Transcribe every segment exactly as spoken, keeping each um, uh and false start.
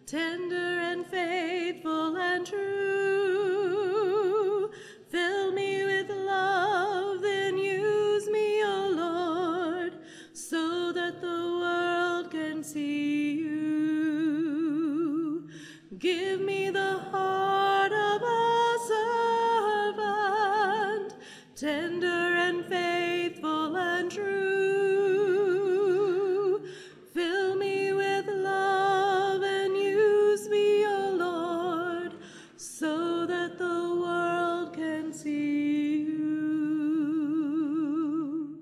tender and faithful and true. Fill me with love, then use me, O Lord, so that the world can see you. Give me the heart of a servant, tender and faithful and true. Fill me with love and use me, O Lord, so that the world can see you.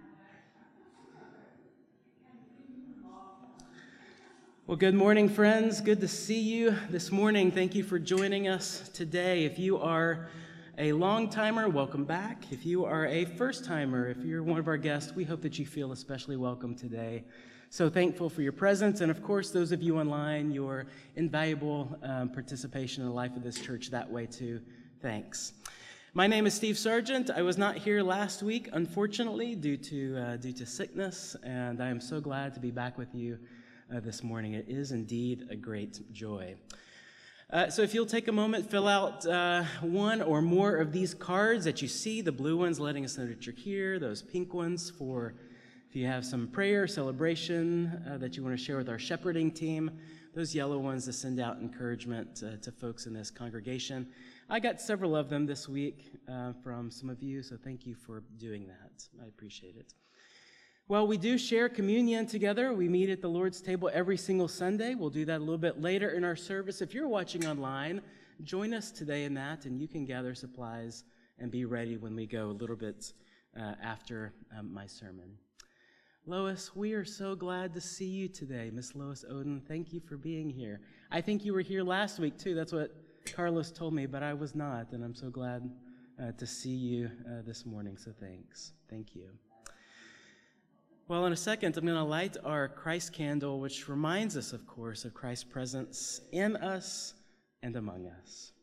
Well, good morning, friends. Good to see you this morning. Thank you for joining us today. If you are a long-timer, welcome back. If you are a first-timer, if you're one of our guests, we hope that you feel especially welcome today. So thankful for your presence, and of course, those of you online, your invaluable um, participation in the life of this church that way too. Thanks. My name is Steve Sargent. I was not here last week, unfortunately, due to uh, due to sickness, and I am so glad to be back with you uh, this morning. It is indeed a great joy. Uh, so if you'll take a moment, fill out uh, one or more of these cards that you see, the blue ones letting us know that you're here, those pink ones for if you have some prayer, celebration uh, that you want to share with our shepherding team, those yellow ones to send out encouragement uh, to folks in this congregation. I got several of them this week uh, from some of you, so thank you for doing that. I appreciate it. Well, we do share communion together. We meet at the Lord's table every single Sunday. We'll do that a little bit later in our service. If you're watching online, join us today in that, and you can gather supplies and be ready when we go a little bit uh, after um, my sermon. Lois, we are so glad to see you today. Miss Lois Oden, thank you for being here. I think you were here last week, too. That's what Carlos told me, but I was not, and I'm so glad uh, to see you uh, this morning, so thanks. Thank you. Well, in a second, I'm going to light our Christ candle, which reminds us, of course, of Christ's presence in us and among us.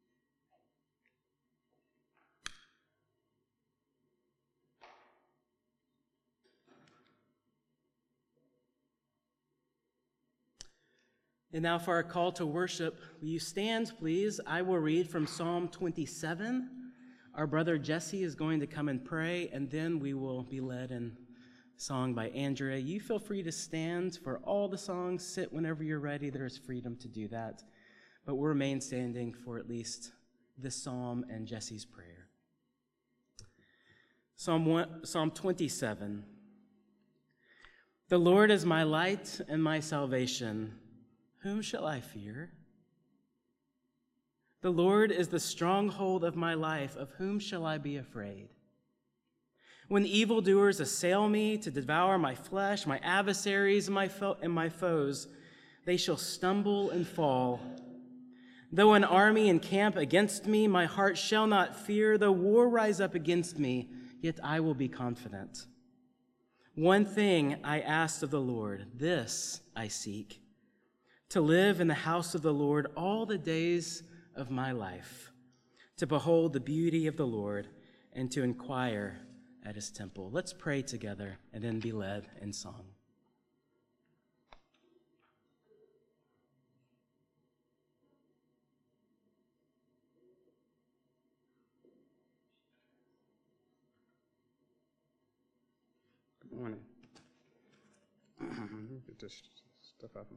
And now for our call to worship, will you stand, please? I will read from Psalm twenty-seven. Our brother Jesse is going to come and pray, and then we will be led in song by Andrea. You feel free to stand for all the songs. Sit whenever you're ready. There is freedom to do that. But we'll remain standing for at least this psalm and Jesse's prayer. Psalm one, Psalm twenty-seven. The Lord is my light and my salvation. Whom shall I fear? The Lord is the stronghold of my life. Of whom shall I be afraid? When evildoers assail me to devour my flesh, my adversaries and my, fo- and my foes, they shall stumble and fall. Though an army encamp against me, my heart shall not fear. Though war rise up against me, yet I will be confident. One thing I asked of the Lord, this I seek, to live in the house of the Lord all the days of my life, to behold the beauty of the Lord and to inquire at his temple. Let's pray together and then be led in song. Good morning. Get this stuff out.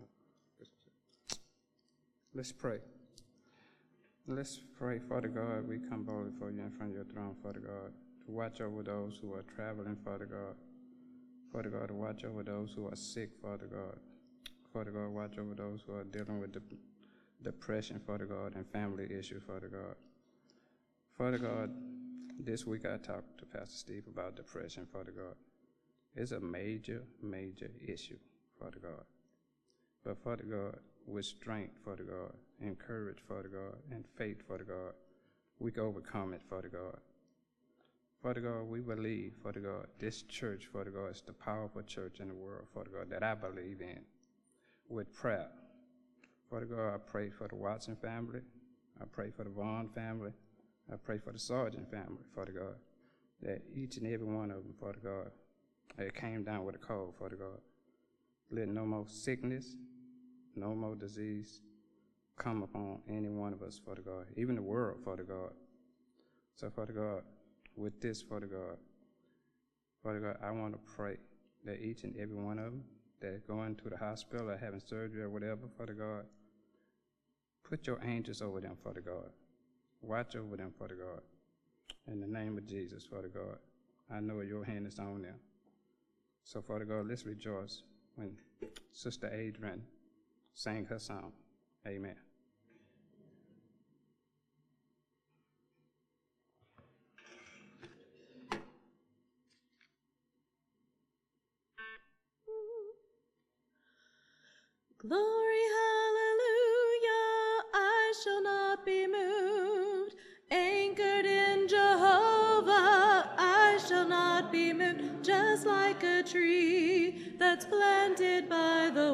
Let's pray. Let's pray, Father God. We come boldly for you in front of your throne, Father God, to watch over those who are traveling, Father God. Father God, to watch over those who are sick, Father God. Father God, watch over those who are dealing with de- depression, Father God, and family issues, Father God. Father God, this week I talked to Pastor Steve about depression, Father God. It's a major, major issue, Father God. But Father God, with strength, Father God, and courage, Father God, and faith, Father God, we can overcome it, Father God. Father God, we believe, Father God, this church, Father God, is the powerful church in the world, Father God, that I believe in. With prayer, Father God, I pray for the Watson family. I pray for the Vaughn family. I pray for the Sargent family, Father God, that each and every one of them, Father God, that came down with a cold, Father God. Let no more sickness, no more disease come upon any one of us, Father God, even the world, Father God. So, Father God, with this, Father God, Father God, I want to pray that each and every one of them that are going to the hospital or having surgery or whatever, Father God, put your angels over them, Father God. Watch over them, Father God. In the name of Jesus, Father God, I know your hand is on them. So, Father God, let's rejoice when Sister Adrian sang her song. Amen. Glory, hallelujah, I shall not be moved. Anchored in Jehovah, I shall not be moved. Just like a tree that's planted by the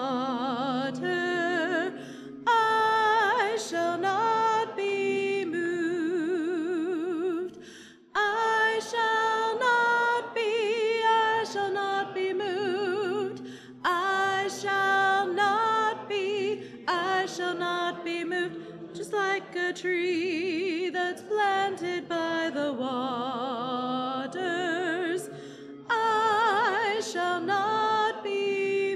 water, I shall not be moved. I shall not be, I shall not be moved. I shall not be, I shall not be moved. Just like a tree that's planted by the waters, I shall not be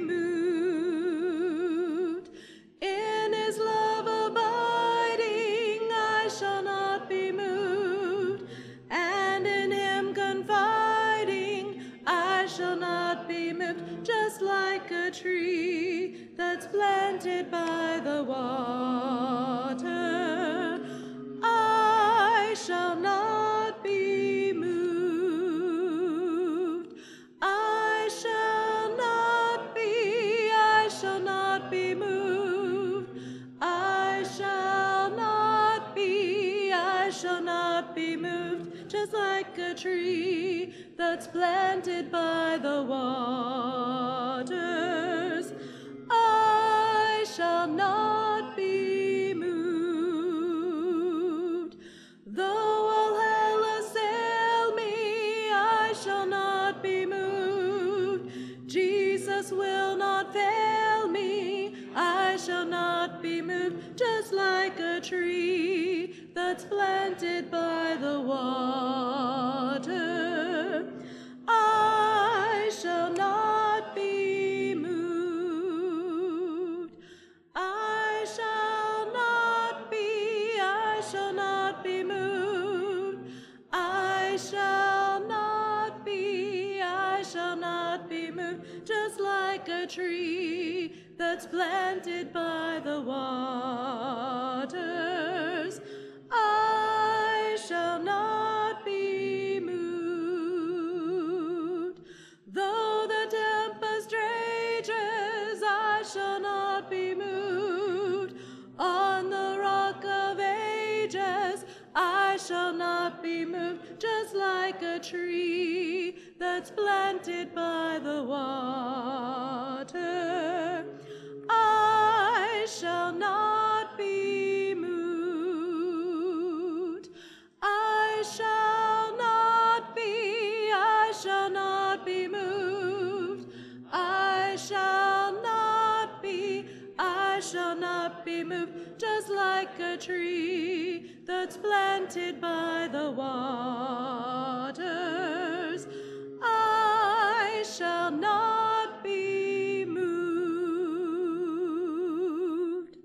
moved. In his love abiding, I shall not be moved. And in him confiding, I shall not be moved. Just like a tree that's planted by the water, I shall not be moved. I shall not be, I shall not be moved. I shall not be, I shall not be moved. Just like a tree that's planted by the waters, I shall not be moved. Though all hell assail me, I shall not be moved. Jesus will not fail me, I shall not be moved. Just like a tree that's planted by the water, I shall not be moved. I shall not be, I shall not be moved. I shall not be, I shall not be moved. Just like a tree that's planted by the waters, I shall not be moved. Though the tempest rages, I shall not be moved. On the rock of ages, I shall not be moved. Just like a tree that's planted by the water, I shall not be moved. I shall not be, I shall not be moved. I shall not be, I shall not be moved. Just like a tree that's planted by the waters, I shall not be moved.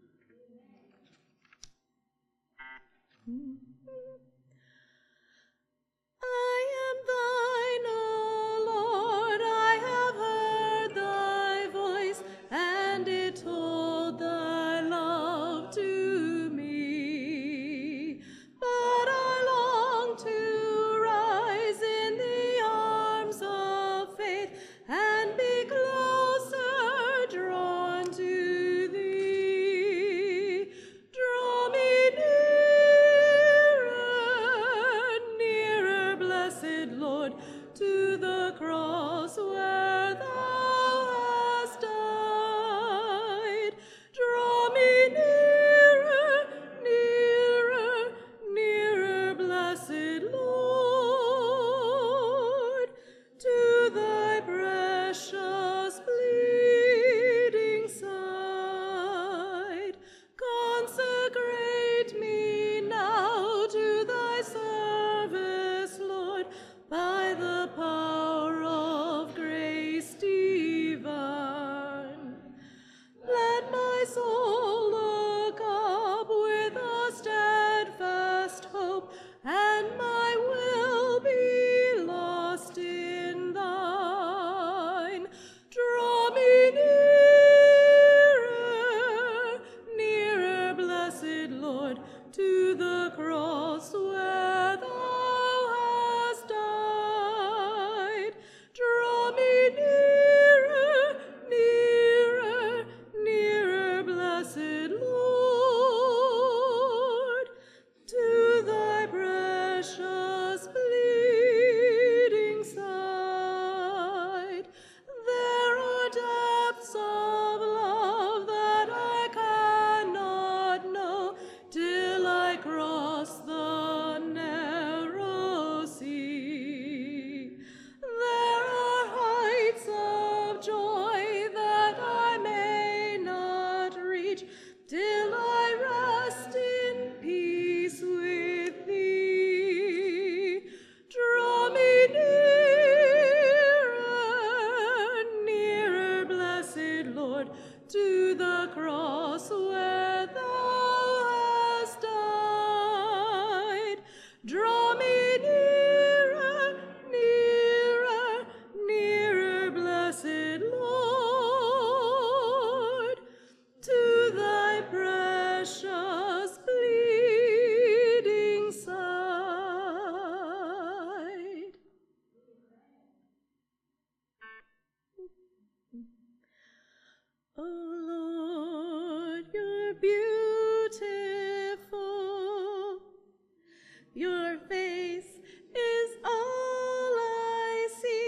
I am thine, O Lord, I have heard thy voice, and it told thy love to me. But I long to rise Oh Lord, you're beautiful. Your face is all I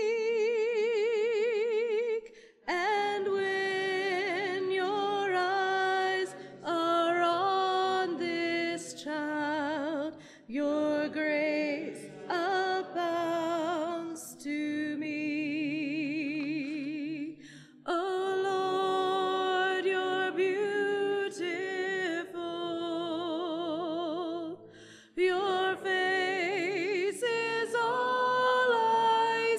seek, and when your eyes are on this child, your grace abounds to me. Oh Lord, you're beautiful. Your face is all I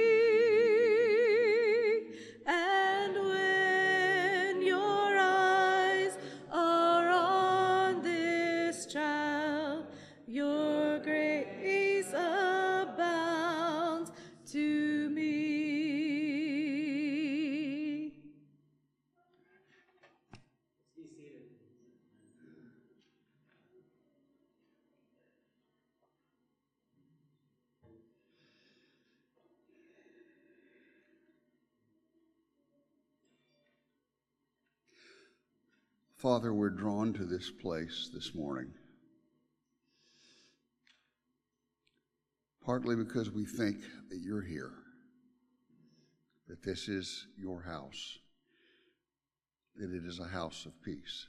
see, and when your eyes are on this child, your grace abounds to me. Be seated. Father, we're drawn to this place this morning, partly because we think that you're here, that this is your house, that it is a house of peace.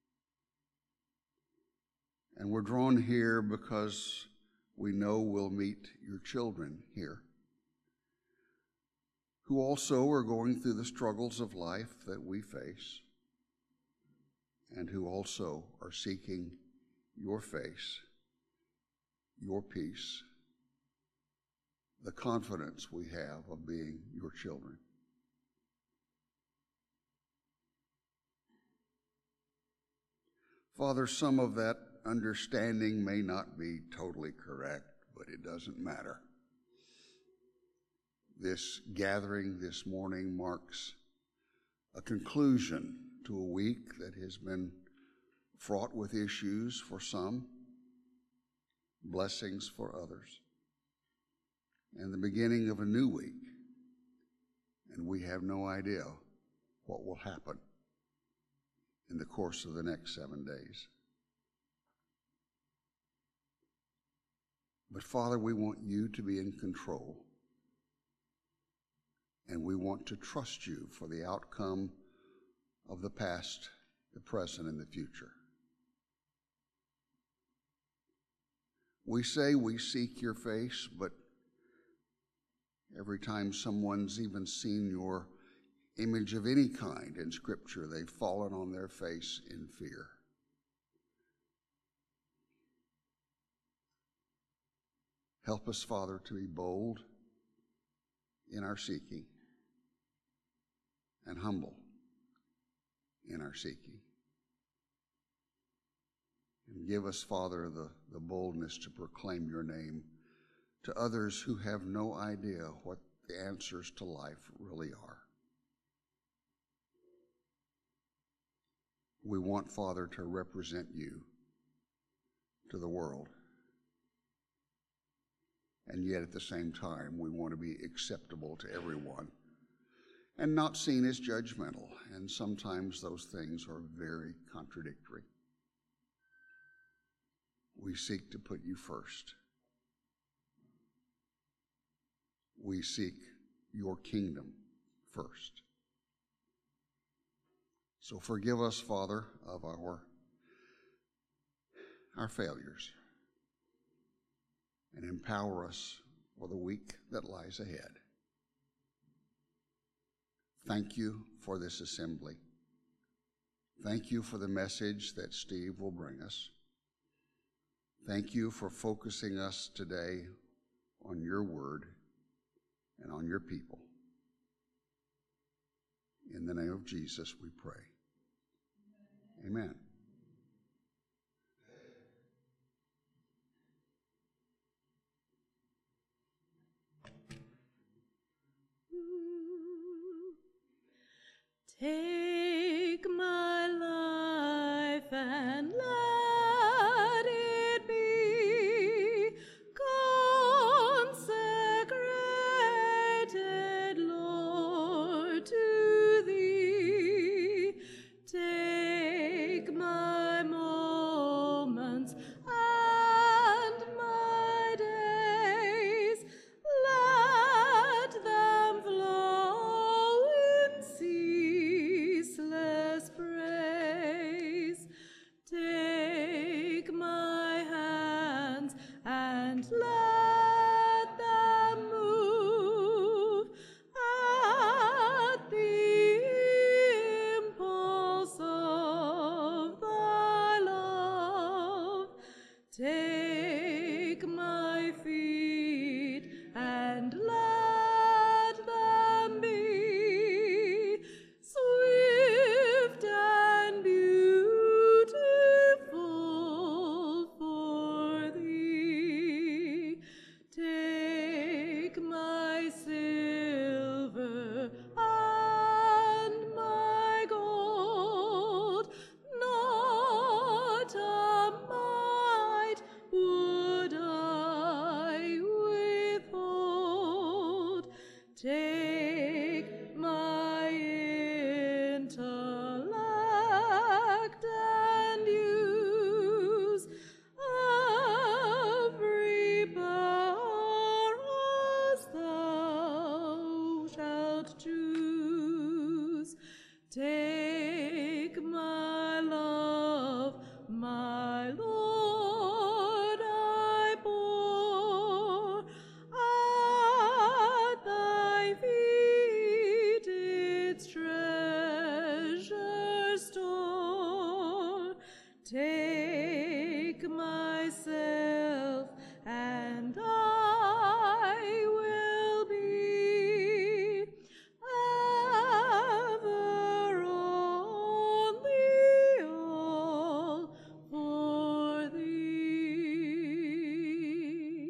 And we're drawn here because we know we'll meet your children here, who also are going through the struggles of life that we face, and who also are seeking your face, your peace, the confidence we have of being your children. Father, some of that understanding may not be totally correct, but it doesn't matter. This gathering this morning marks a conclusion to a week that has been fraught with issues for some, blessings for others, and the beginning of a new week. And we have no idea what will happen in the course of the next seven days. But Father, we want you to be in control, and we want to trust you for the outcome of the past, the present, and the future. We say we seek your face, but every time someone's even seen your image of any kind in Scripture, they've fallen on their face in fear. Help us, Father, to be bold in our seeking and humble in our seeking. And give us, Father, the, the boldness to proclaim your name to others who have no idea what the answers to life really are. We want, Father, to represent you to the world. And yet at the same time, we want to be acceptable to everyone and not seen as judgmental. And sometimes those things are very contradictory. We seek to put you first. We seek your kingdom first. So forgive us, Father, of our, our failures, and empower us for the week that lies ahead. Thank you for this assembly. Thank you for the message that Steve will bring us. Thank you for focusing us today on your word and on your people. In the name of Jesus, we pray. Amen. Take my life and let it be consecrated, Lord, to thee. Take my love, my Lord, I pour at thy feet its treasure store. Take myself, and I will be ever only all for thee.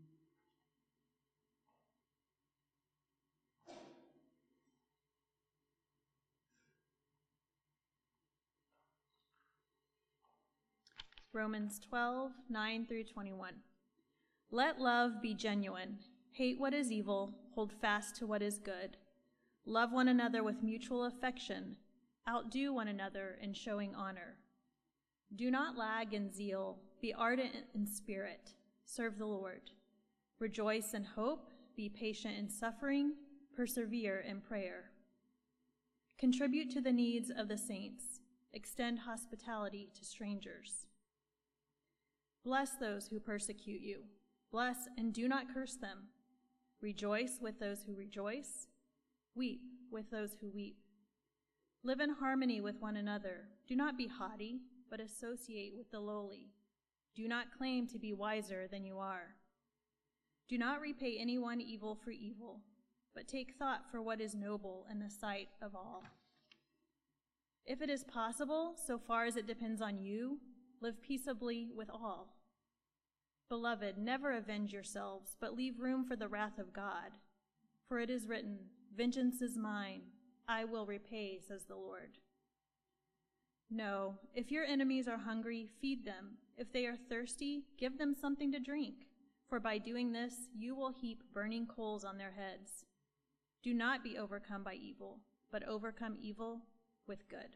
Romans twelve, nine through twenty-one. Let love be genuine. Hate what is evil. Hold fast to what is good. Love one another with mutual affection. Outdo one another in showing honor. Do not lag in zeal. Be ardent in spirit. Serve the Lord. Rejoice in hope. Be patient in suffering. Persevere in prayer. Contribute to the needs of the saints. Extend hospitality to strangers. Bless those who persecute you. Bless and do not curse them. Rejoice with those who rejoice. Weep with those who weep. Live in harmony with one another. Do not be haughty, but associate with the lowly. Do not claim to be wiser than you are. Do not repay anyone evil for evil, but take thought for what is noble in the sight of all. If it is possible, so far as it depends on you, live peaceably with all. Beloved, never avenge yourselves, but leave room for the wrath of God. For it is written, "Vengeance is mine, I will repay," says the Lord. No, if your enemies are hungry, feed them. If they are thirsty, give them something to drink. For by doing this, you will heap burning coals on their heads. Do not be overcome by evil, but overcome evil with good.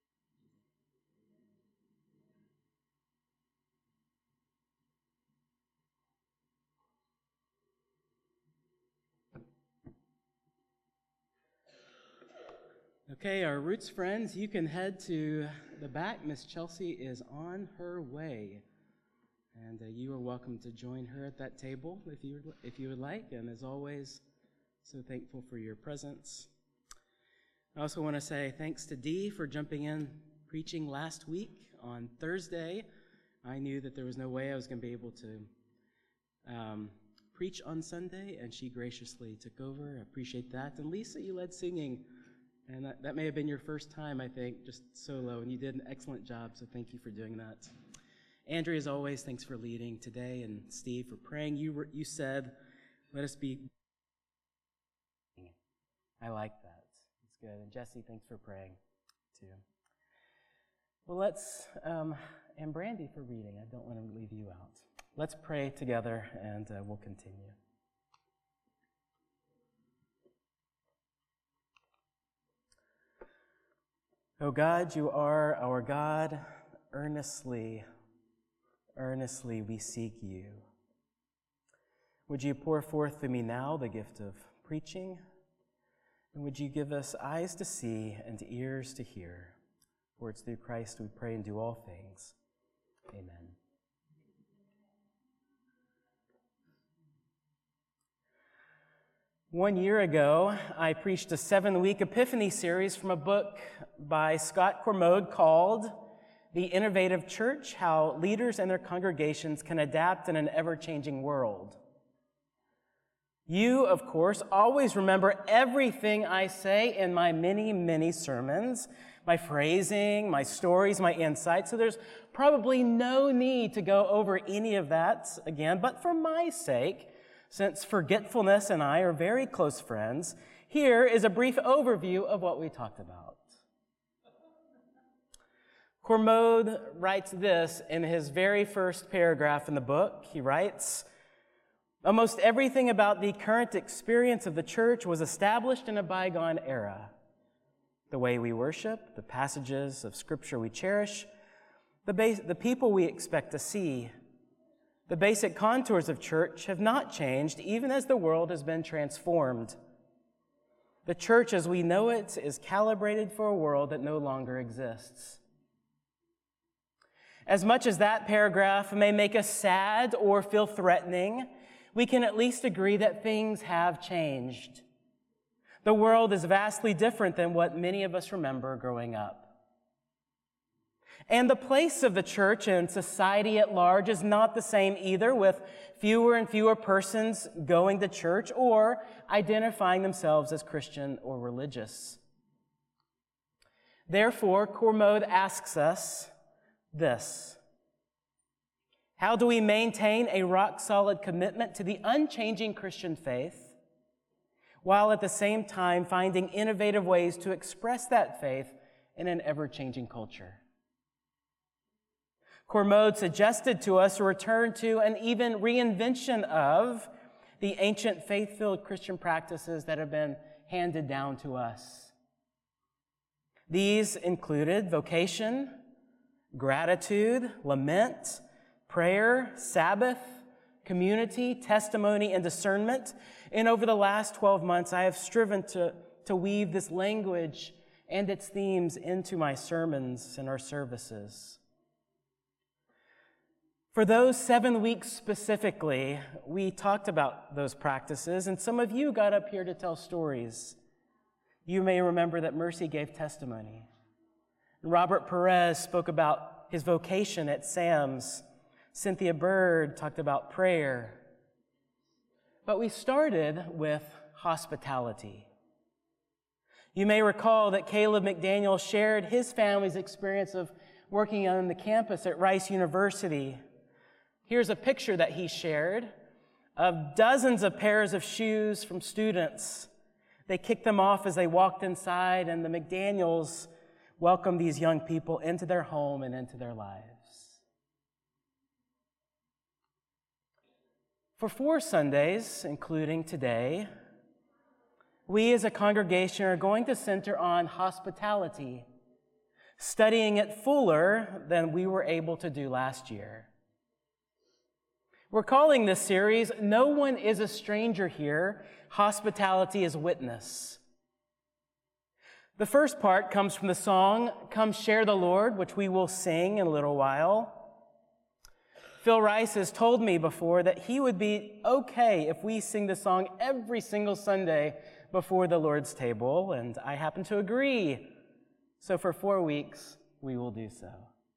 Okay, our Roots friends, you can head to the back. Miss Chelsea is on her way. And uh, you are welcome to join her at that table if you, if you would like. And as always, so thankful for your presence. I also want to say thanks to Dee for jumping in preaching last week on Thursday. I knew that there was no way I was going to be able to um, preach on Sunday, and she graciously took over. I appreciate that. And Lisa, you led singing. And that, that may have been your first time, I think, just solo, and you did an excellent job, so thank you for doing that. Andrea, as always, thanks for leading today, and Steve for praying. You were, you said, let us be... I like that. It's good. And Jesse, thanks for praying, too. Well, let's... Um, and Brandy for reading. I don't want to leave you out. Let's pray together, and uh, we'll continue. O God, you are our God. Earnestly, earnestly we seek you. Would you pour forth to me now the gift of preaching? And would you give us eyes to see and ears to hear? For it's through Christ we pray and do all things. Amen. One year ago, I preached a seven-week Epiphany series from a book by Scott Cormode called The Innovative Church, How Leaders and Their Congregations Can Adapt in an Ever-Changing World. You, of course, always remember everything I say in my many, many sermons, my phrasing, my stories, my insights, so there's probably no need to go over any of that again, but for my sake, since forgetfulness and I are very close friends, here is a brief overview of what we talked about. Cormode writes this in his very first paragraph in the book. He writes, "Almost everything about the current experience of the church was established in a bygone era. The way we worship, the passages of Scripture we cherish, the, base, the people we expect to see. The basic contours of church have not changed even as the world has been transformed. The church as we know it is calibrated for a world that no longer exists. As much as that paragraph may make us sad or feel threatening, we can at least agree that things have changed. The world is vastly different than what many of us remember growing up. And the place of the church and society at large is not the same either, with fewer and fewer persons going to church or identifying themselves as Christian or religious. Therefore, Cormode asks us this: how do we maintain a rock-solid commitment to the unchanging Christian faith, while at the same time finding innovative ways to express that faith in an ever-changing culture? Cormode suggested to us a return to and even reinvention of the ancient faith-filled Christian practices that have been handed down to us. These included vocation, gratitude, lament, prayer, Sabbath, community, testimony, and discernment. And over the last twelve months, I have striven to, to weave this language and its themes into my sermons and our services. For those seven weeks specifically, we talked about those practices, and some of you got up here to tell stories. You may remember that Mercy gave testimony. Robert Perez spoke about his vocation at Sam's. Cynthia Bird talked about prayer. But we started with hospitality. You may recall that Caleb McDaniel shared his family's experience of working on the campus at Rice University. Here's a picture that he shared of dozens of pairs of shoes from students. They kicked them off as they walked inside, and the McDaniels welcomed these young people into their home and into their lives. For four Sundays, including today, we as a congregation are going to center on hospitality, studying it fuller than we were able to do last year. We're calling this series, No One is a Stranger Here, Hospitality is Witness. The first part comes from the song, Come Share the Lord, which we will sing in a little while. Phil Rice has told me before that he would be okay if we sing the song every single Sunday before the Lord's table, and I happen to agree. So for four weeks, we will do so.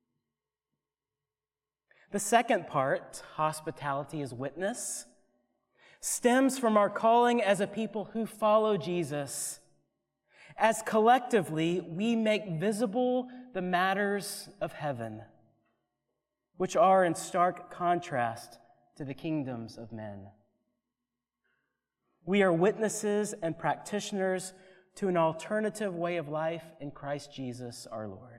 The second part, hospitality is witness, stems from our calling as a people who follow Jesus, as collectively we make visible the matters of heaven, which are in stark contrast to the kingdoms of men. We are witnesses and practitioners to an alternative way of life in Christ Jesus our Lord.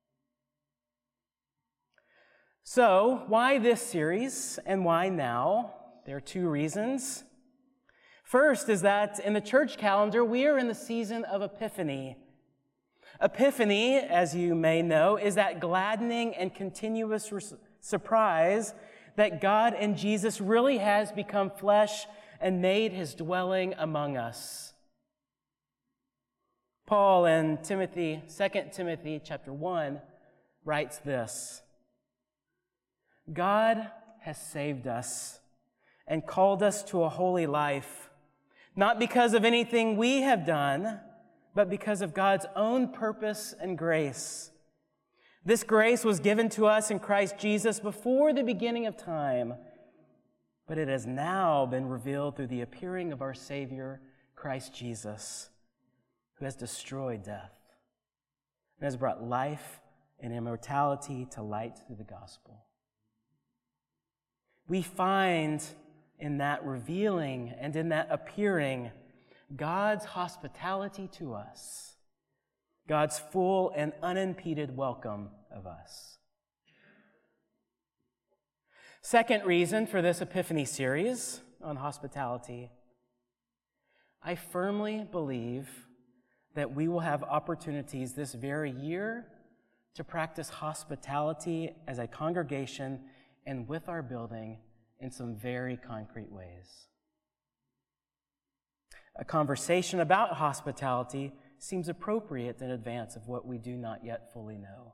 So, why this series and why now? There are two reasons. First is that in the church calendar, we are in the season of Epiphany. Epiphany, as you may know, is that gladdening and continuous res- surprise that God and Jesus really has become flesh and made his dwelling among us. Paul in Timothy, Second Timothy chapter one writes this: God has saved us and called us to a holy life, not because of anything we have done, but because of God's own purpose and grace. This grace was given to us in Christ Jesus before the beginning of time, but it has now been revealed through the appearing of our Savior, Christ Jesus, who has destroyed death and has brought life and immortality to light through the gospel. We find in that revealing and in that appearing God's hospitality to us, God's full and unimpeded welcome of us. Second reason for this Epiphany series on hospitality: I firmly believe that we will have opportunities this very year to practice hospitality as a congregation and with our building in some very concrete ways. A conversation about hospitality seems appropriate in advance of what we do not yet fully know.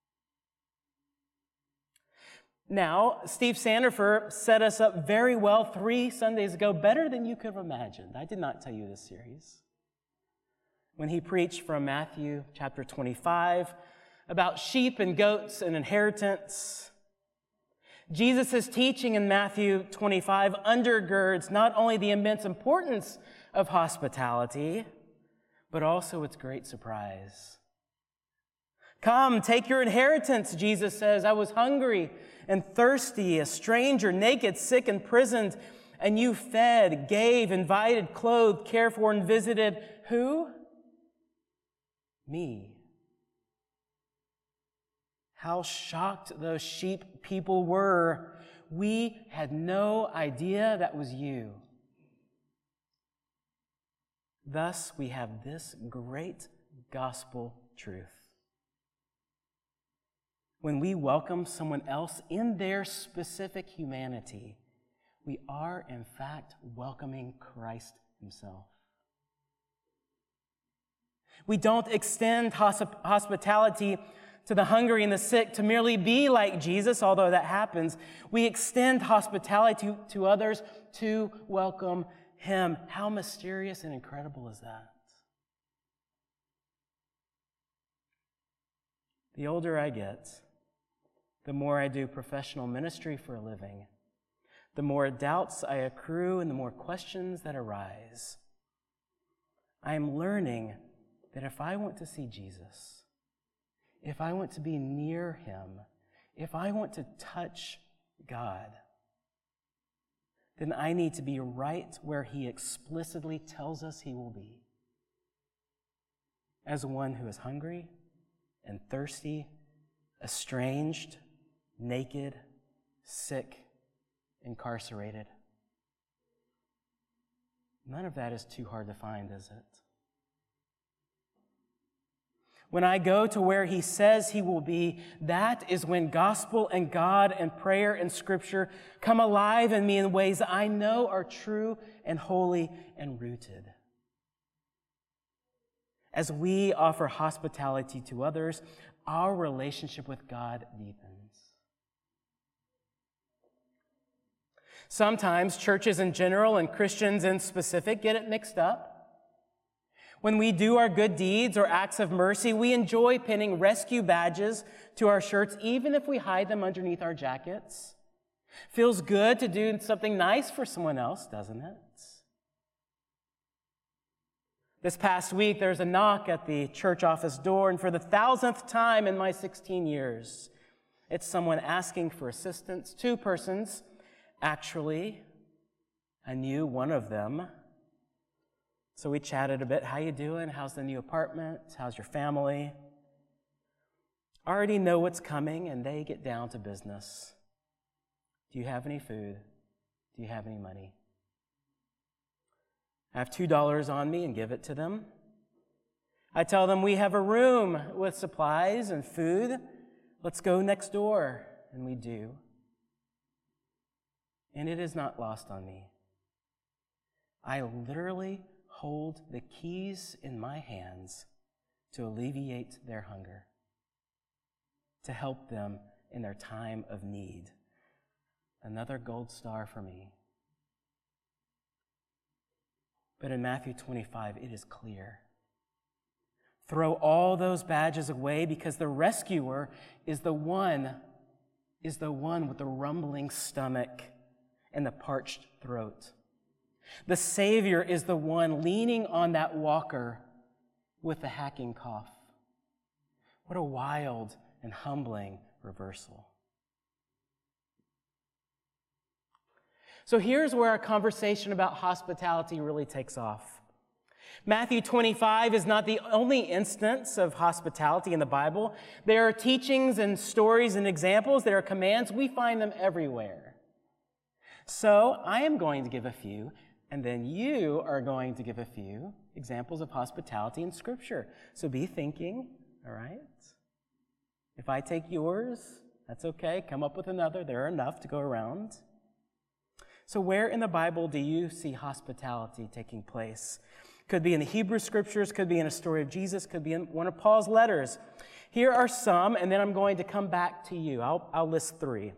Now, Steve Sandifer set us up very well three Sundays ago, better than you could have imagined. I did not tell you this series. When he preached from Matthew chapter twenty-five about sheep and goats and inheritance, Jesus' teaching in Matthew twenty-five undergirds not only the immense importance of hospitality, but also its great surprise. Come, take your inheritance, Jesus says. I was hungry and thirsty, a stranger, naked, sick, imprisoned, and you fed, gave, invited, clothed, cared for, and visited who? Me. How shocked those sheep people were. We had no idea that was you. Thus, we have this great gospel truth. When we welcome someone else in their specific humanity, we are, in fact, welcoming Christ himself. We don't extend hosp- hospitality to the hungry and the sick to merely be like Jesus, although that happens. We extend hospitality to, to others to welcome him. How mysterious and incredible is that? The older I get, the more I do professional ministry for a living, the more doubts I accrue and the more questions that arise. I am learning that if I want to see Jesus, if I want to be near him, if I want to touch God, then I need to be right where he explicitly tells us he will be. As one who is hungry and thirsty, estranged, naked, sick, incarcerated. None of that is too hard to find, is it? When I go to where he says he will be, that is when gospel and God and prayer and scripture come alive in me in ways I know are true and holy and rooted. As we offer hospitality to others, our relationship with God deepens. Sometimes churches in general and Christians in specific get it mixed up. When we do our good deeds or acts of mercy, we enjoy pinning rescue badges to our shirts, even if we hide them underneath our jackets. Feels good to do something nice for someone else, doesn't it? This past week, there's a knock at the church office door, and for the thousandth time in my sixteen years, it's someone asking for assistance. Two persons, actually. I knew one of them. So we chatted a bit. How you doing? How's the new apartment? How's your family? Already know what's coming, and they get down to business. Do you have any food? Do you have any money? I have two dollars on me and give it to them. I tell them we have a room with supplies and food. Let's go next door. And we do. And it is not lost on me. I literally hold the keys in my hands to alleviate their hunger, to help them in their time of need. Another gold star for me. But in Matthew twenty-five, it is clear. Throw all those badges away because the rescuer is the one, is the one with the rumbling stomach and the parched throat. The Savior is the one leaning on that walker with the hacking cough. What a wild and humbling reversal. So here's where our conversation about hospitality really takes off. Matthew twenty-five is not the only instance of hospitality in the Bible. There are teachings and stories and examples. There are commands. We find them everywhere. So I am going to give a few, and then you are going to give a few examples of hospitality in Scripture. So be thinking, all right? If I take yours, that's okay. Come up with another. There are enough to go around. So where in the Bible do you see hospitality taking place? Could be in the Hebrew Scriptures, could be in a story of Jesus, could be in one of Paul's letters. Here are some, and then I'm going to come back to you. I'll, I'll list three.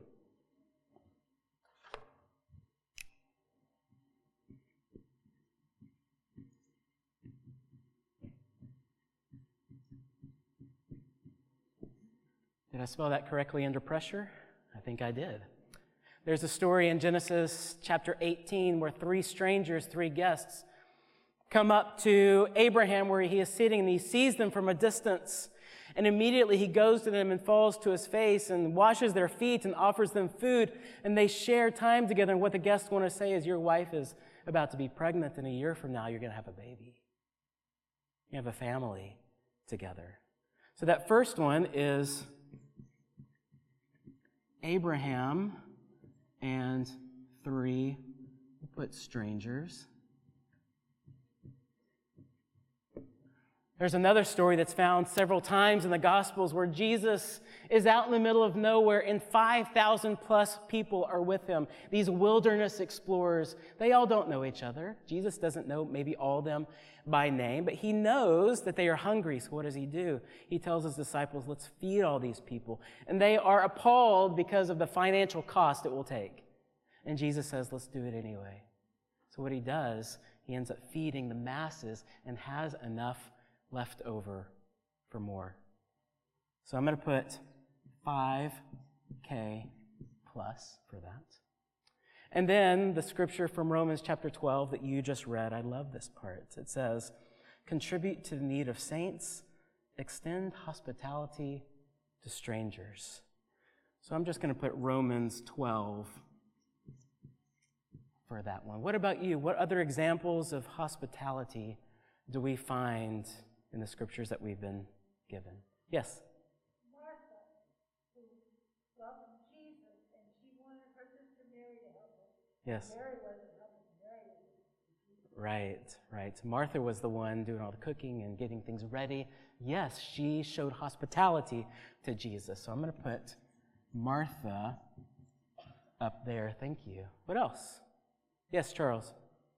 Did I spell that correctly under pressure? I think I did. There's a story in Genesis chapter eighteen where three strangers, three guests, come up to Abraham where he is sitting, and he sees them from a distance. And immediately he goes to them and falls to his face and washes their feet and offers them food. And they share time together. And what the guests want to say is, your wife is about to be pregnant, and a year from now you're going to have a baby. You have a family together. So that first one is Abraham and three, we'll put strangers. There's another story that's found several times in the Gospels where Jesus is out in the middle of nowhere and five thousand plus people are with him. These wilderness explorers, they all don't know each other. Jesus doesn't know maybe all of them by name, but he knows that they are hungry. So what does he do? He tells his disciples, let's feed all these people. And they are appalled because of the financial cost it will take. And Jesus says, let's do it anyway. So what he does, he ends up feeding the masses and has enough left over for more. So I'm going to put five K plus for that. And then the scripture from Romans chapter twelve that you just read, I love this part. It says, contribute to the need of saints, extend hospitality to strangers. So I'm just going to put Romans twelve for that one. What about you? What other examples of hospitality do we find in the scriptures that we've been given? Yes? Martha, who loved Jesus, and she wanted her sister Mary to help her. Yes. Mary wasn't helping. Mary was Right, right. Martha was the one doing all the cooking and getting things ready. Yes, she showed hospitality to Jesus. So I'm going to put Martha up there. Thank you. What else? Yes, Charles.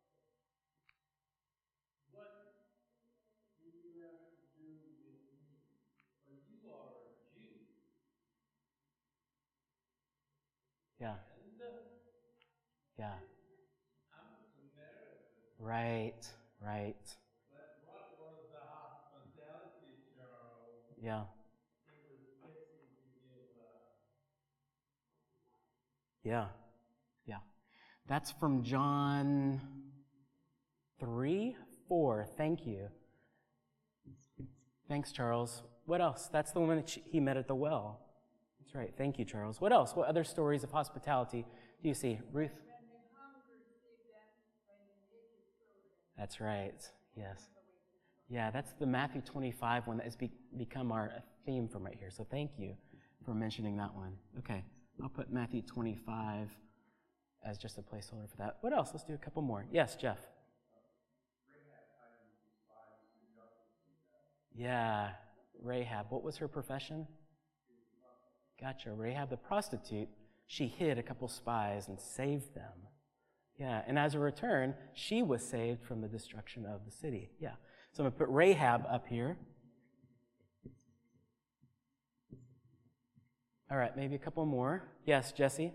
Yeah. Yeah. Right, right. What was the hospitality, Charles? Yeah. He was fixing to give uh, Yeah. Yeah. That's from John three, four. Thank you. Thanks, Charles. What else? That's the woman that she, he met at the well. That's right. Thank you, Charles. What else? What other stories of hospitality do you see? Ruth? That's right. Yes. Yeah, that's the Matthew twenty-five one that has be, become our theme from right here. So thank you for mentioning that one. Okay, I'll put Matthew twenty-five as just a placeholder for that. What else? Let's do a couple more. Yes, Jeff. Yeah, Rahab. What was her profession? Gotcha. Rahab the prostitute. She hid a couple spies and saved them. Yeah, and as a return, she was saved from the destruction of the city. Yeah, so I'm going to put Rahab up here. All right, maybe a couple more. Yes, Jesse?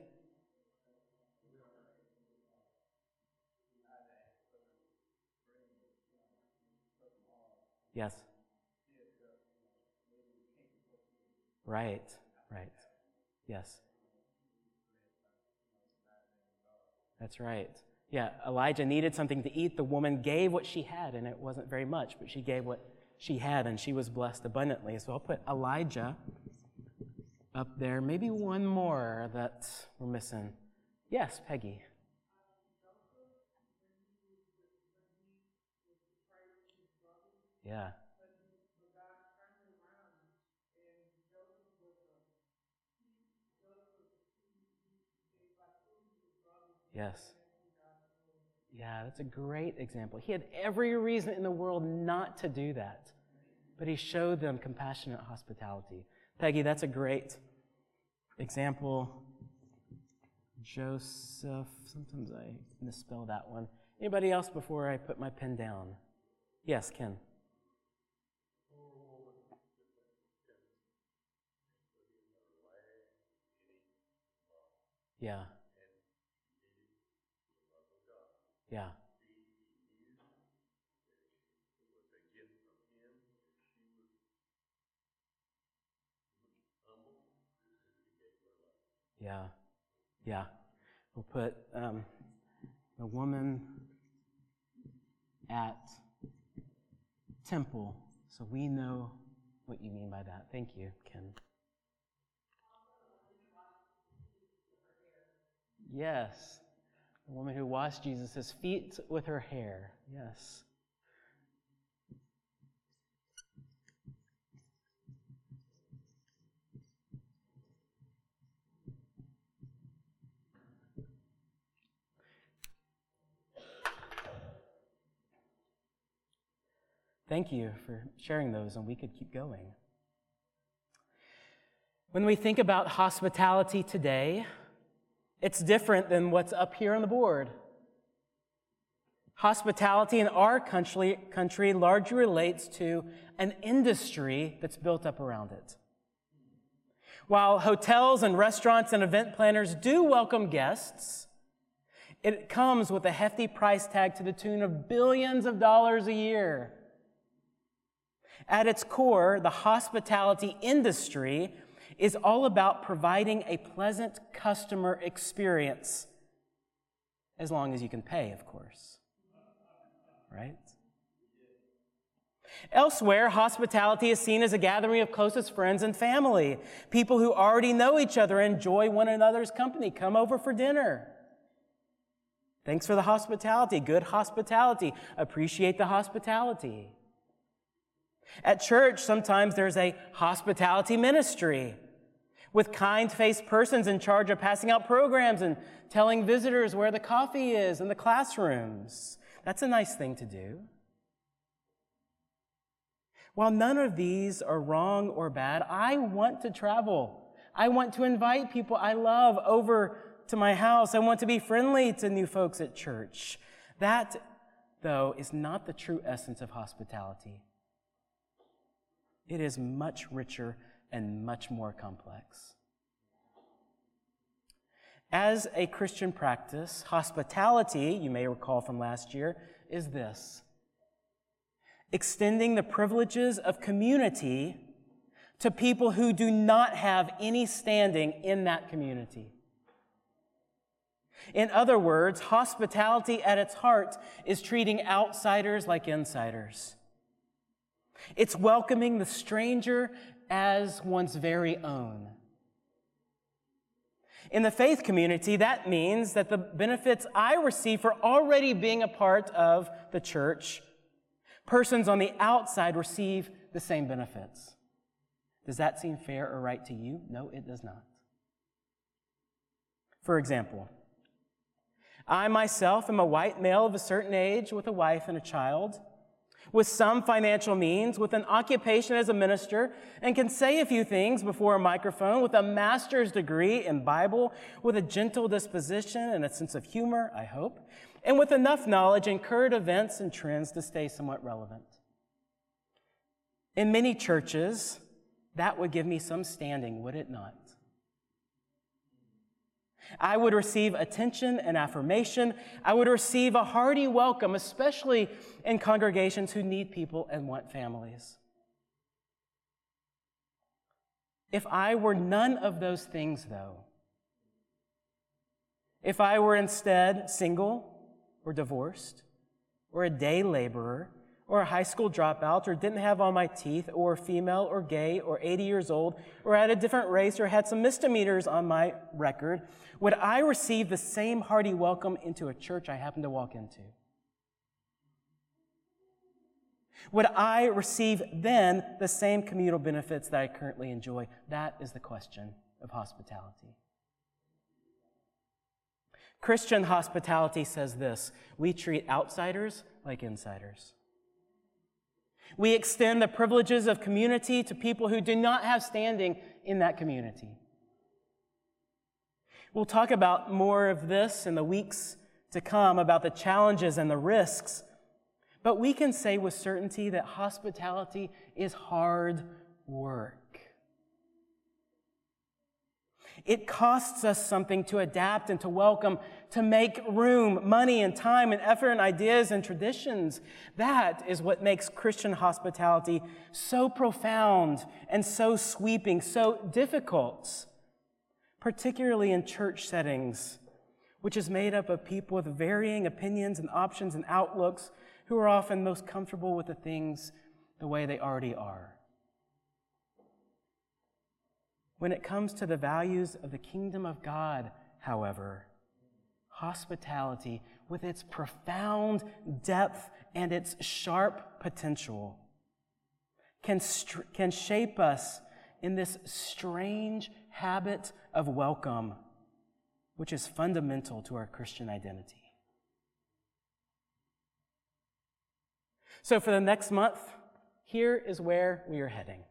Yes. Right, right. Yes. That's right. Yeah, Elijah needed something to eat. The woman gave what she had, and it wasn't very much, but she gave what she had, and she was blessed abundantly. So I'll put Elijah up there. Maybe one more that we're missing. Yes, Peggy. Yeah. Yes. Yeah, that's a great example. He had every reason in the world not to do that, but he showed them compassionate hospitality. Peggy, that's a great example Joseph. Sometimes I misspell that one. Anybody else before I put my pen down? Yes, Ken. Yeah. Yeah. Yeah. Yeah. We'll put um, the woman at temple, so we know what you mean by that. Thank you, Ken. Yes. The woman who washed Jesus' feet with her hair. Yes. Thank you for sharing those, and we could keep going. When we think about hospitality today, it's different than what's up here on the board. Hospitality in our country, country largely relates to an industry that's built up around it. While hotels and restaurants and event planners do welcome guests, it comes with a hefty price tag to the tune of billions of dollars a year. At its core, the hospitality industry is all about providing a pleasant customer experience, as long as you can pay, of course. Right? Elsewhere, hospitality is seen as a gathering of closest friends and family, people who already know each other and enjoy one another's company. Come over for dinner. Thanks for the hospitality. Good hospitality. Appreciate the hospitality. At church, sometimes there's a hospitality ministry with kind-faced persons in charge of passing out programs and telling visitors where the coffee is in the classrooms. That's a nice thing to do. While none of these are wrong or bad, I want to travel. I want to invite people I love over to my house. I want to be friendly to new folks at church. That, though, is not the true essence of hospitality. It is much richer and much more complex. As a Christian practice, hospitality, you may recall from last year, is this: extending the privileges of community to people who do not have any standing in that community. In other words, hospitality at its heart is treating outsiders like insiders. It's welcoming the stranger as one's very own. In the faith community, that means that the benefits I receive for already being a part of the church, persons on the outside receive the same benefits. Does that seem fair or right to you? No, it does not. For example, I myself am a white male of a certain age with a wife and a child, with some financial means, with an occupation as a minister, and can say a few things before a microphone, with a master's degree in Bible, with a gentle disposition and a sense of humor, I hope, and with enough knowledge in current events and trends to stay somewhat relevant. In many churches, that would give me some standing, would it not? I would receive attention and affirmation. I would receive a hearty welcome, especially in congregations who need people and want families. If I were none of those things, though, if I were instead single or divorced or a day laborer or a high school dropout, or didn't have all my teeth, or female or gay or eighty years old, or had a different race or had some misdemeanors on my record, would I receive the same hearty welcome into a church I happen to walk into? Would I receive then the same communal benefits that I currently enjoy? That is the question of hospitality. Christian hospitality says this: we treat outsiders like insiders. We extend the privileges of community to people who do not have standing in that community. We'll talk about more of this in the weeks to come, about the challenges and the risks. But we can say with certainty that hospitality is hard work. It costs us something to adapt and to welcome, to make room, money and time and effort and ideas and traditions. That is what makes Christian hospitality so profound and so sweeping, so difficult, particularly in church settings, which is made up of people with varying opinions and options and outlooks who are often most comfortable with the things the way they already are. When it comes to the values of the kingdom of God, however, hospitality, with its profound depth and its sharp potential, can, str- can shape us in this strange habit of welcome, which is fundamental to our Christian identity. So for the next month, here is where we are heading.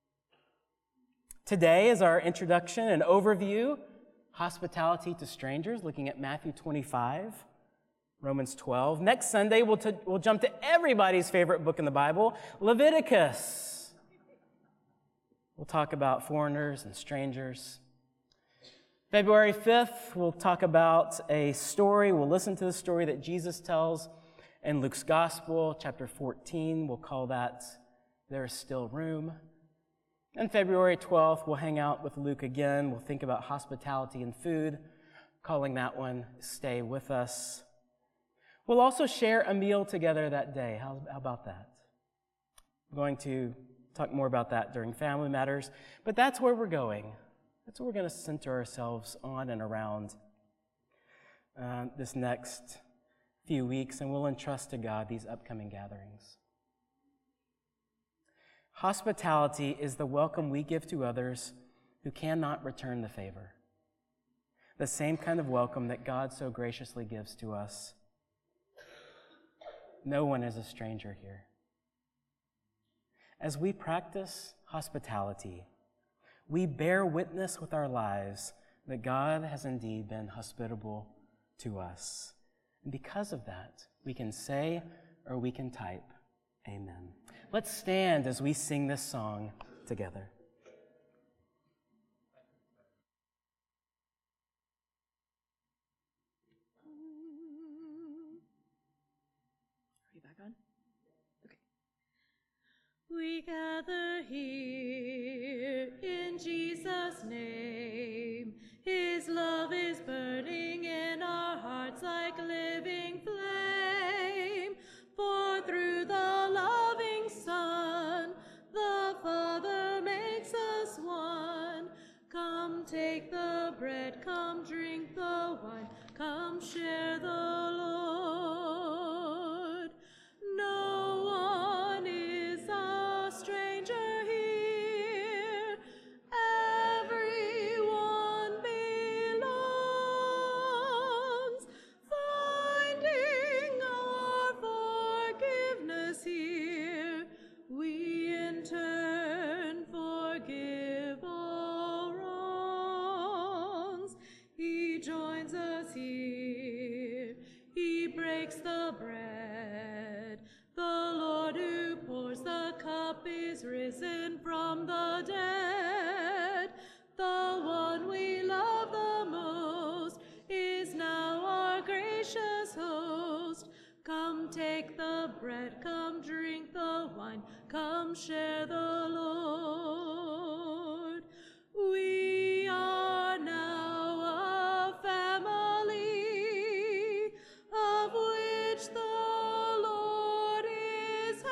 Today is our introduction and overview, hospitality to strangers, looking at Matthew twenty-five, Romans twelve. Next Sunday, we'll, t- we'll jump to everybody's favorite book in the Bible, Leviticus. We'll talk about foreigners and strangers. February fifth, we'll talk about a story. We'll listen to the story that Jesus tells in Luke's Gospel, chapter fourteen. We'll call that There Is Still Room. And February twelfth, we'll hang out with Luke again. We'll think about hospitality and food, calling that one Stay With Us. We'll also share a meal together that day. How, how about that? I'm going to talk more about that during Family Matters, but that's where we're going. That's what we're going to center ourselves on and around uh, this next few weeks, and we'll entrust to God these upcoming gatherings. Hospitality is the welcome we give to others who cannot return the favor. The same kind of welcome that God so graciously gives to us. No one is a stranger here. As we practice hospitality, we bear witness with our lives that God has indeed been hospitable to us. And because of that, we can say or we can type, Amen. Let's stand as we sing this song together. Are you back on? Okay. We gather here in Jesus' name. His love is burning in our hearts like living flame. For through the loving Son, the Father makes us one. Come take the bread, come drink the wine, come share the Lord. No one is a stranger here. Everyone belongs. Finding our forgiveness here, we in turn forgive all wrongs. He joins us here. He breaks the bread. The Lord who pours the cup is risen from the dead. The one we love the most is now our gracious host. Come take the bread, come drink the wine, come share the Lord. We are now a family of which the Lord is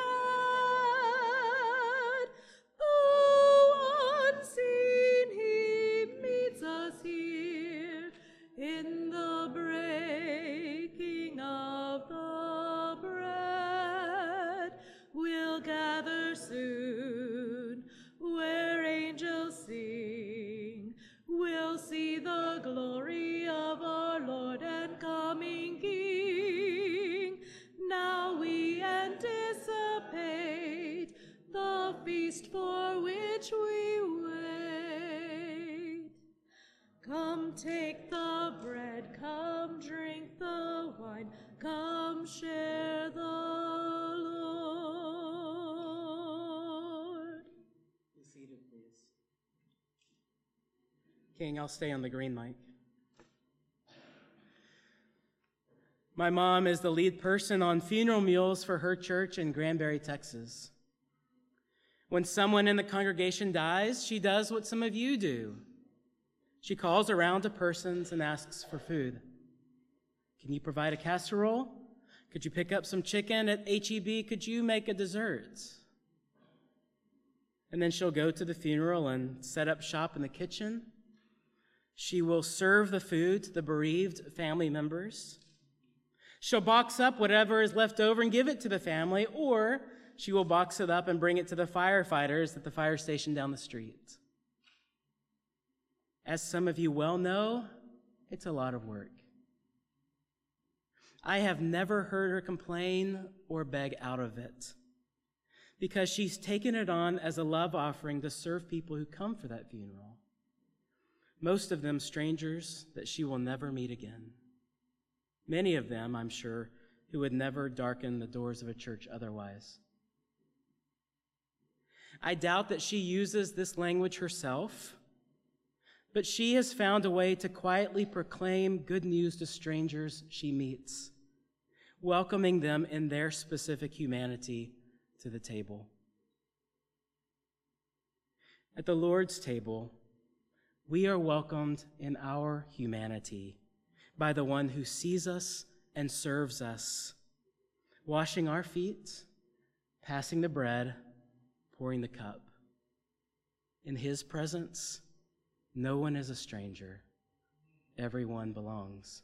head. Though unseen, he meets us here in the breaking of the bread. We'll gather soon where angels sing. We'll see the glory of our Lord and coming King. Now we anticipate the feast for which we wait. Come Come take the bread, come drink the wine, come share the Lord. Be seated, please. King, I'll stay on the green mic. My mom is the lead person on funeral meals for her church in Granbury, Texas. When someone in the congregation dies, she does what some of you do. She calls around to persons and asks for food. Can you provide a casserole? Could you pick up some chicken at H E B? Could you make a dessert? And then she'll go to the funeral and set up shop in the kitchen. She will serve the food to the bereaved family members. She'll box up whatever is left over and give it to the family, or she will box it up and bring it to the firefighters at the fire station down the street. As some of you well know, it's a lot of work. I have never heard her complain or beg out of it, because she's taken it on as a love offering to serve people who come for that funeral, most of them strangers that she will never meet again. Many of them, I'm sure, who would never darken the doors of a church otherwise. I doubt that she uses this language herself, but she has found a way to quietly proclaim good news to strangers she meets, welcoming them in their specific humanity to the table. At the Lord's table, we are welcomed in our humanity by the one who sees us and serves us, washing our feet, passing the bread, pouring the cup. In his presence, no one is a stranger. Everyone belongs.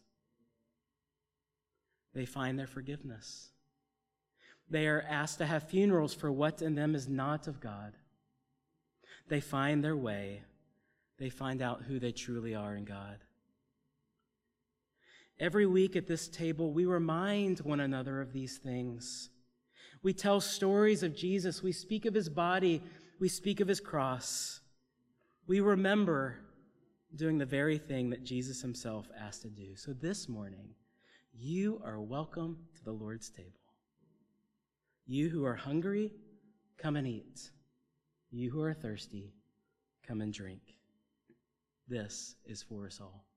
They find their forgiveness. They are asked to have funerals for what in them is not of God. They find their way. They find out who they truly are in God. Every week at this table, we remind one another of these things. We tell stories of Jesus. We speak of his body. We speak of his cross. We remember doing the very thing that Jesus himself asked to do. So this morning, you are welcome to the Lord's table. You who are hungry, come and eat. You who are thirsty, come and drink. This is for us all.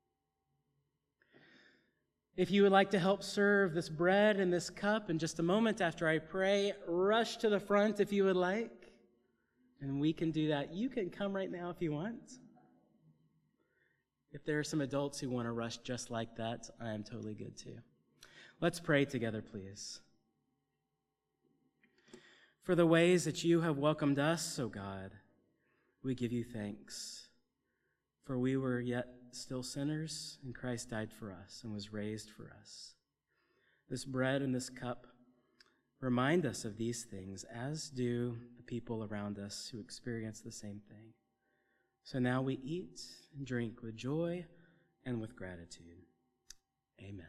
If you would like to help serve this bread and this cup in just a moment after I pray, rush to the front if you would like. And we can do that. You can come right now if you want. If there are some adults who want to rush just like that, I am totally good too. Let's pray together, please. For the ways that you have welcomed us, O God, we give you thanks. For we were yet still sinners, and Christ died for us and was raised for us. This bread and this cup remind us of these things, as do the people around us who experience the same thing. So now we eat and drink with joy and with gratitude. Amen.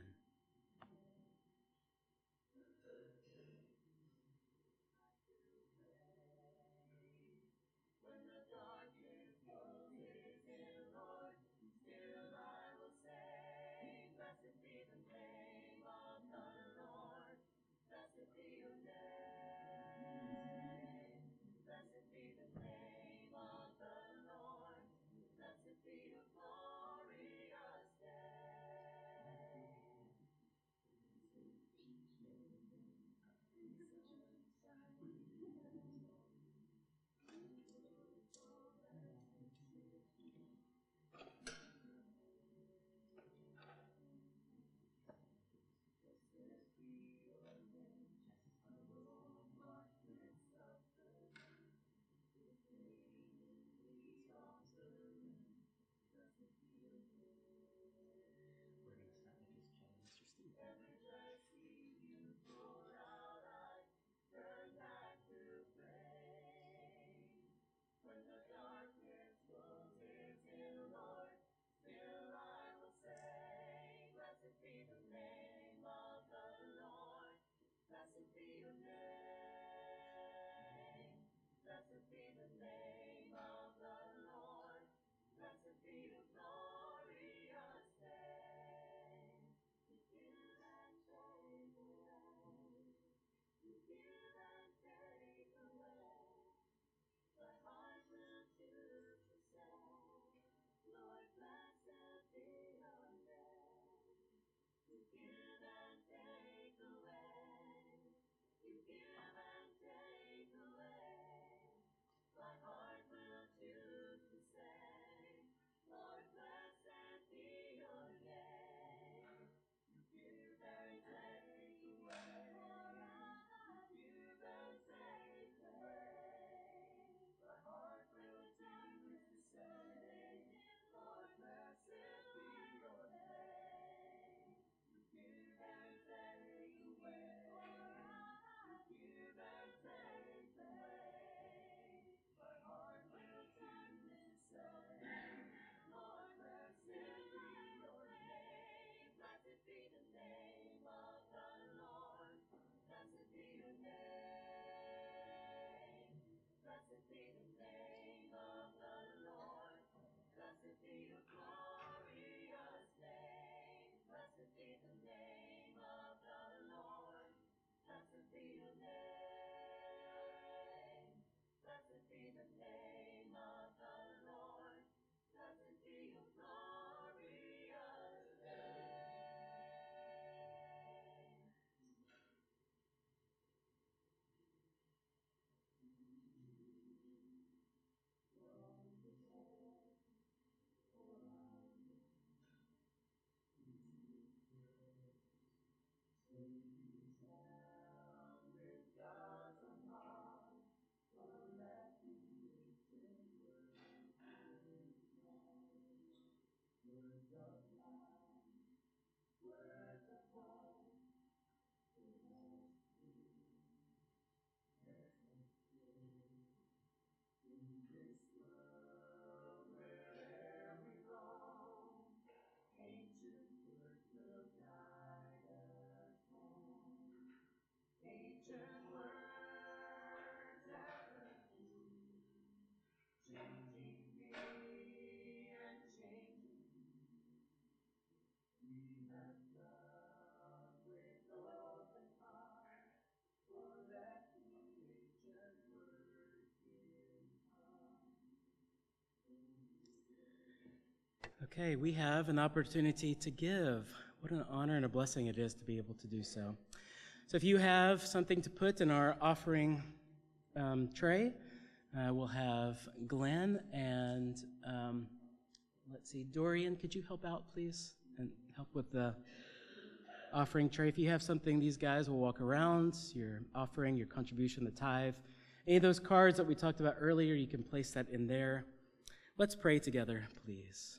Okay, we have an opportunity to give. What an honor and a blessing it is to be able to do so. So if you have something to put in our offering um, tray, uh, we'll have Glenn and, um, let's see, Dorian, could you help out, please, and help with the offering tray? If you have something, these guys will walk around, your offering, your contribution, the tithe. Any of those cards that we talked about earlier, you can place that in there. Let's pray together, please.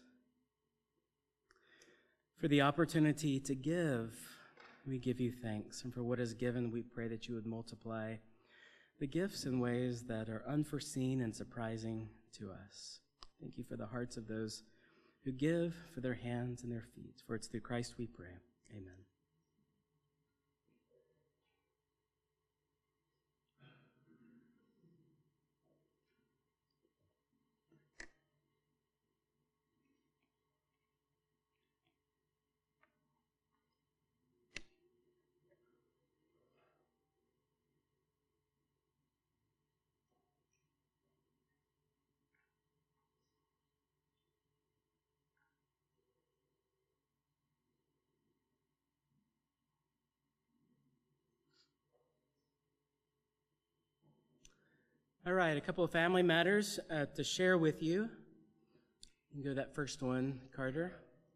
For the opportunity to give, we give you thanks. And for what is given, we pray that you would multiply the gifts in ways that are unforeseen and surprising to us. Thank you for the hearts of those who give, for their hands and their feet. For it's through Christ we pray. Amen. All right, a couple of family matters uh, to share with you. You can go to that first one, Carter.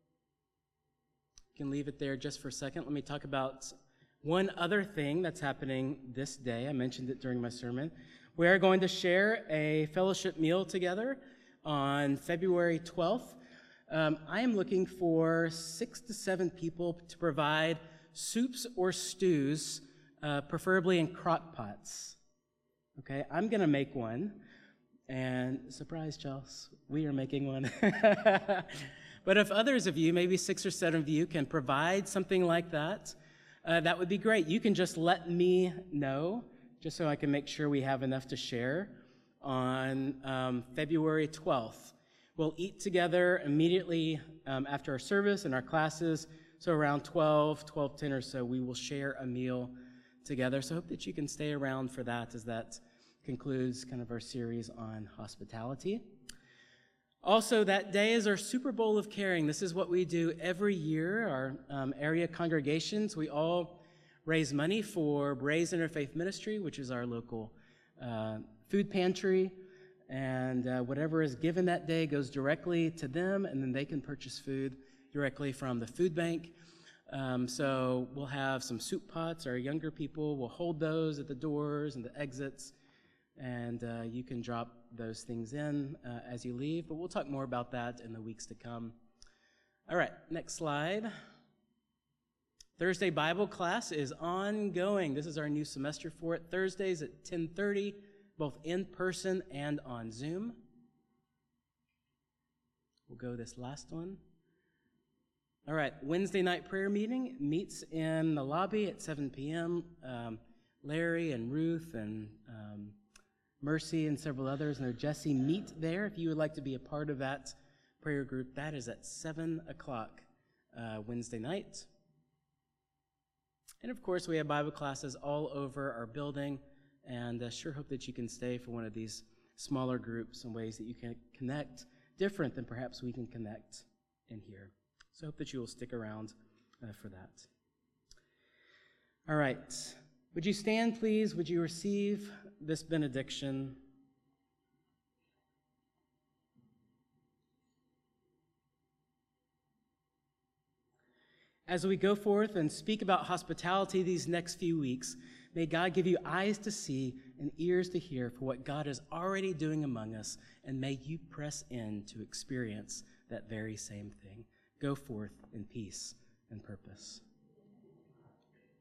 You can leave it there just for a second. Let me talk about one other thing that's happening this day. I mentioned it during my sermon. We are going to share a fellowship meal together on February twelfth. Um, I am looking for six to seven people to provide soups or stews, uh, preferably in crock pots. Okay, I'm going to make one, and surprise, Chels, we are making one. But if others of you, maybe six or seven of you, can provide something like that, uh, that would be great. You can just let me know, just so I can make sure we have enough to share on um, February twelfth. We'll eat together immediately um, after our service and our classes, so around twelve, twelve ten or so, we will share a meal together. So I hope that you can stay around for that as that concludes kind of our series on hospitality. Also, that day is our Super Bowl of Caring. This is what we do every year. Our um, area congregations, we all raise money for Braze Interfaith Ministry, which is our local uh, food pantry. And uh, whatever is given that day goes directly to them, and then they can purchase food directly from the food bank. Um, so we'll have some soup pots. Our younger people will hold those at the doors and the exits, and uh, you can drop those things in uh, as you leave, but we'll talk more about that in the weeks to come. All right, next slide. Thursday Bible class is ongoing. This is our new semester for it. Thursdays at ten thirty, both in person and on Zoom. We'll go this last one. All right, Wednesday night prayer meeting meets in the lobby at seven p.m. Um, Larry and Ruth and um, Mercy and several others, and Jesse meet there. If you would like to be a part of that prayer group, that is at seven o'clock uh, Wednesday night. And of course, we have Bible classes all over our building, and I sure hope that you can stay for one of these smaller groups in ways that you can connect different than perhaps we can connect in here. So I hope that you will stick around uh, for that. All right. Would you stand, please? Would you receive this benediction? As we go forth and speak about hospitality these next few weeks, may God give you eyes to see and ears to hear for what God is already doing among us, and may you press in to experience that very same thing. Go forth in peace and purpose.